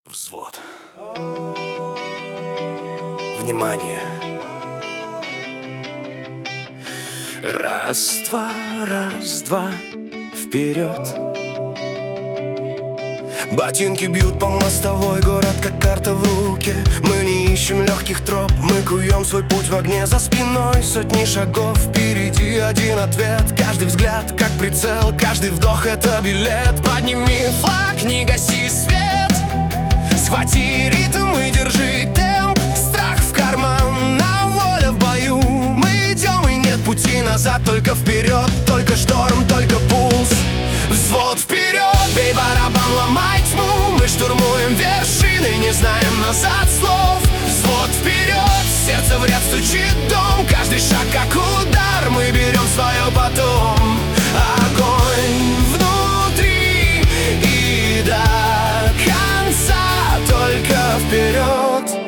Взвод. Внимание. Раз, два, вперед. Ботинки бьют по мостовой, город как карта в руке. Мы не ищем легких троп, мы куем свой путь в огне. За спиной сотни шагов, впереди один ответ. Каждый взгляд как прицел, каждый вдох это билет. Подними флаг, не гаси свет. Схвати ритм и держи темп. Страх в карман, на воле в бою. Мы идем и нет пути назад, только вперед. Только шторм, только пульс. Взвод вперед, бей барабан, ломай тьму. Мы штурмуем вершины, не знаем назад слов. Взвод вперед, сердце в ряд стучит дом. Каждый шаг как удар, мы берем свое потом. Огонь внутри и до конца, только вперед.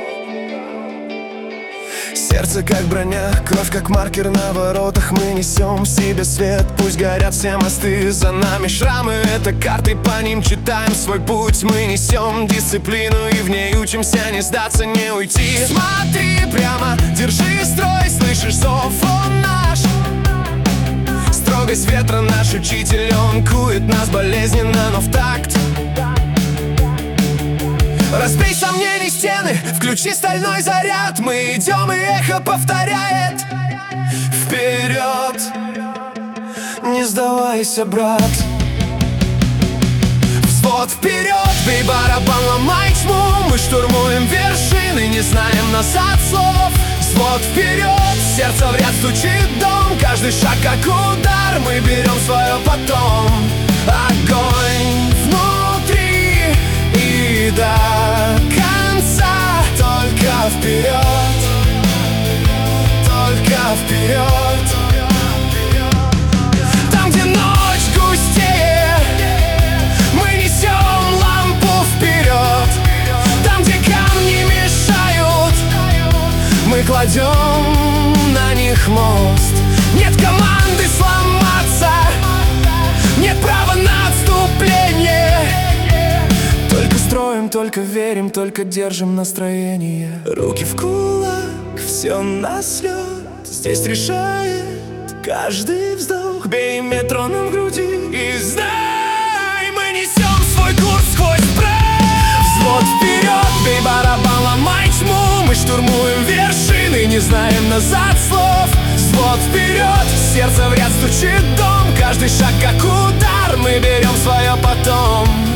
Сердце как броня, кровь как маркер на воротах. Мы несем в себе свет, пусть горят все мосты. За нами шрамы, это карты, по ним читаем свой путь. Мы несем дисциплину и в ней учимся не сдаться, не уйти. Смотри прямо, держи строй, слышишь зов, он наш. Строгость ветра наш учитель, он кует нас болезненно, но в такт. Разбей сомнений стены, включи стальной заряд. Мы идем, и эхо повторяет: вперед, не сдавайся, брат. Взвод вперед, бей барабан, ломай тьму. Мы штурмуем вершины, не знаем назад слов. Взвод вперед, сердце в ряд стучит дом. Каждый шаг как удар, мы берем свое потом. Огонь внутри и до конца, только вперед, только вперед. Там, где ночь густее, мы несем лампу вперед. Там, где камни мешают, мы кладем на них мост. Нет команды сломаться, нет права на отступление. Только строим, только верим, только держим настроение. Руки в кулак, все на слет. Здесь решает каждый вздох. Бей метроном в груди и знай, мы несем свой курс сквозь прах. Взвод вперед, бей барабан, ломай тьму. Мы штурмуем вершины, не знаем назад слов. Взвод вперед, сердце в ряд стучит дом. Каждый шаг как удар, мы берем свое потом.